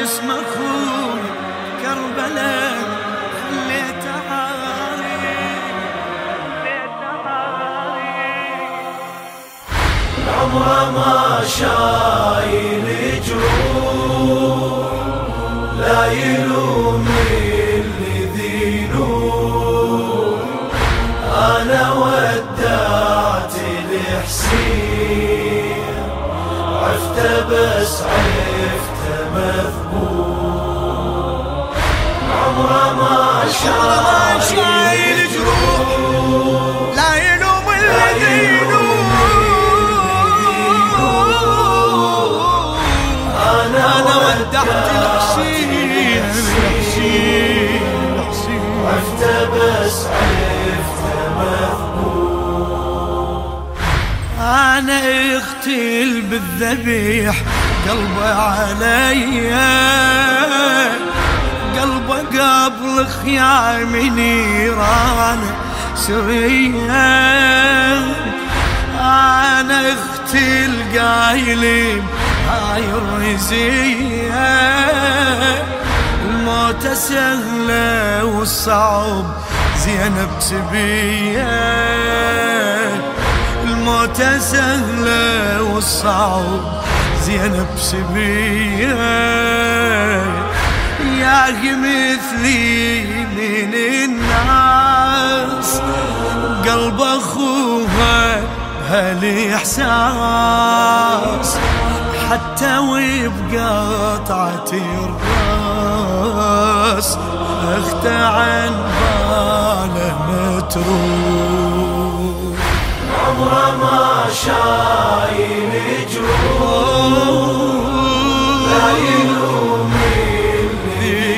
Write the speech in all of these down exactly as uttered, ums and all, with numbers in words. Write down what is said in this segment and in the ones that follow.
جسم اخوي كربلاء خليته عاري عمره ما شايل جروح لا يلوم اللي ذينوح. انا ودعت الحسين عفته بس عفته مذبوح. عمره ما شايل جروح لا يلوم اللي ذينوح. انا ودعت الحسين عفته بس عفته مذبوح. انا اغتل بالذبيح قلبه عليا قلبه قبل خيام نيران سريا. انا اغتل قايلين هاي الرزية الموت سهلة والصعب زينب سبية. الموت سهلة والصعب زينب سبية. يا مثلي من الناس قلب أخوها بهالإحساس حتى وبقطعة الراس اخته عن باله متروك. عمره ما شايل جروح لا يلوم اللي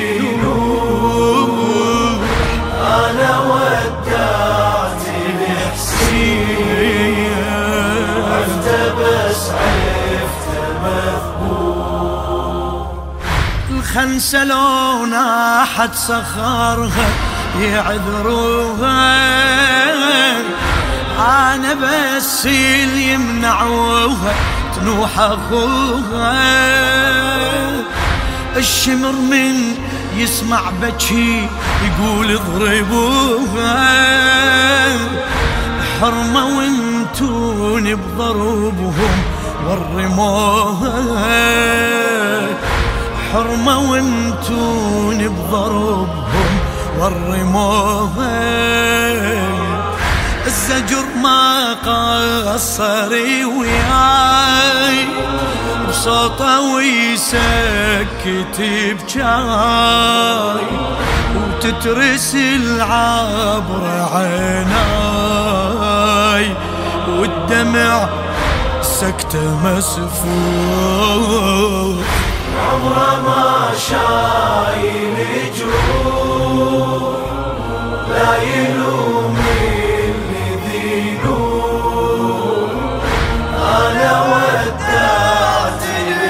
ذينوح. انا ودعت الحسين عفته بس عفته مذبوح. الخنسة لو ناحت صخرها يعذروها انا بس اللي يمنعوها تنوح اخوها. الشمر من يسمع بكي يقول اضربوها حرمة وانتون بضربهم ورموها. حرمة وانتون بضربهم ورموها. الزجر ما قصر وياي بصوته ويسكت بجاي وتترس العبر عيناي والدمع سكته مسفوح. عمره ما شايل جروح لا يلوم اللي ذينوح. انا ودعت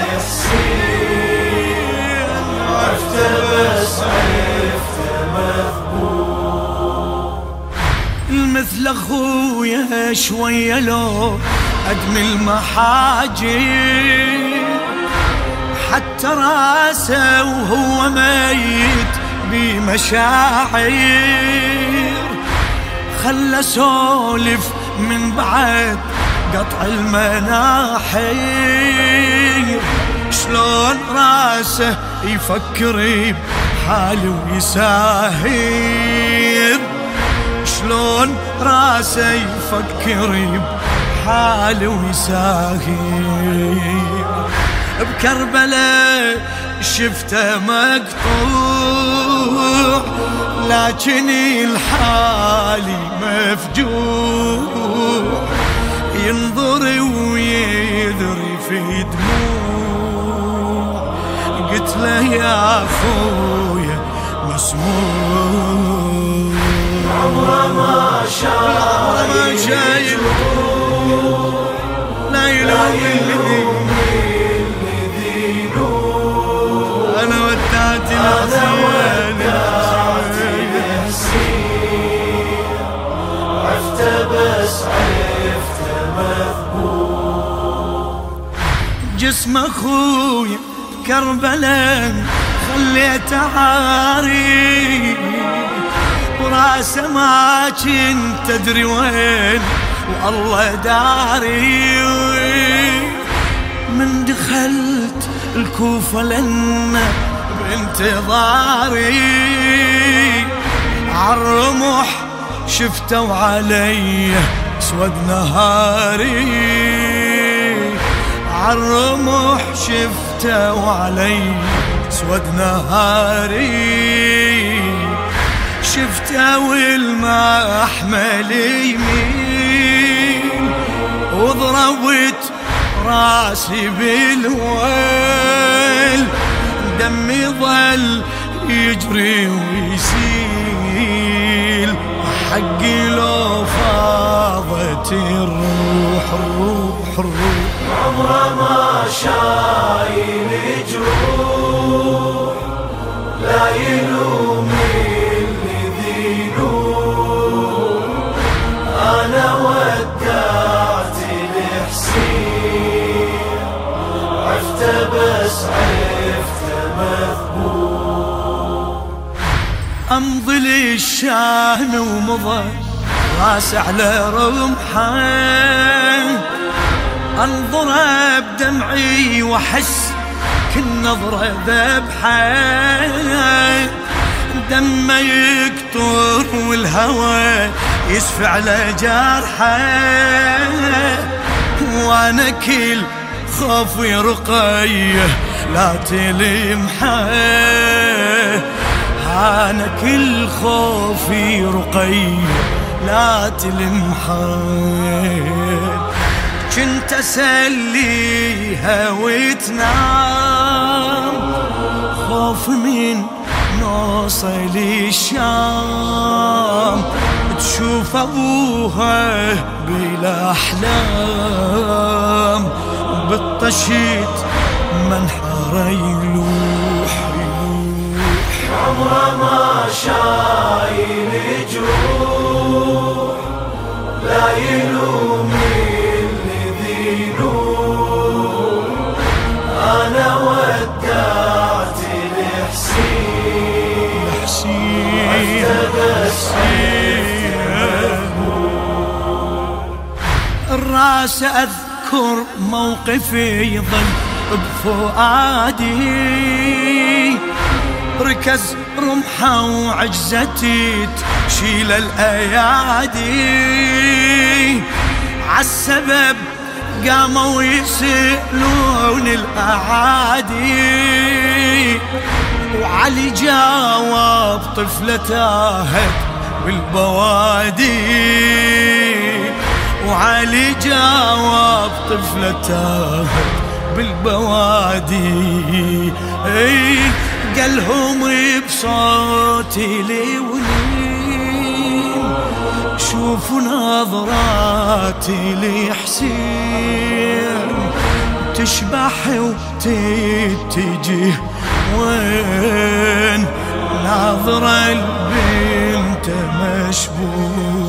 الحسين عفته بس عفته مذبوح. المثل اخويا شوية لو ادمي المحاجر حتى راسه وهو ميت بمشاعر خلى سولف من بعد قطع المناحير. شلون راسه يفكر بحاله ويساهر. شلون راسه يفكر بحاله ويساهر. بكربلاء شفته مقطوع لكن الحالي مفجوع. ينظر ويذري في دموع قلت له يا اخويا مسموع. عمره ما شايل لا يلوم اللي ذينوح. انا ودعت الحسين عفته بس عفته مذبوح. جسم اخويا كربلاء خليت عاري وراسه ما كنت تدري وين والله داري. من دخلت الكوفة لنا بانتظاري عالرمح شفته علي اسود نهاري عالرمح شفته علي اسود نهاري شفته والمحمل يمين وضربت راسي بالويل دمي ظل يجري ويسيل حقي لو فاضت الروح الروح الروح عمره ما شايل جروح لا يلوم اللي ذينوح انا ودعت الحسين عفته بس عفته مذبوح. امضي للشام ومضى راس على رمحه انظر بدمعي واحس كل نظره ذبحه دمه يكتر والهوى يسفع على جرحه وانا كل خوفي رقيه لا تلمحه انا كل خوفي رقيه لا تلمحه كنت اسليها وتنام خوف من نوصل الشام تشوف ابوها بالاحلام بالطشيت منحر يلوح يلوح. عمره ما شايل جروح لا يلوم اللي ذينوح انا ودعت الحسين حسين الراس اذكر موقفي يظل بفؤادي ركز رمحه وعجزتي تشيل الايادي عالسبب قاموا يسألون الاعادي وعلي جاوب طفلة تاهت بالبوادي وعلي جاوب طفلة تاهت بالبوادي اي قالهم بصوتي لونين شوفوا نظراتي لحسين تشبح وتتجه وين ناظرة البنت مشبوه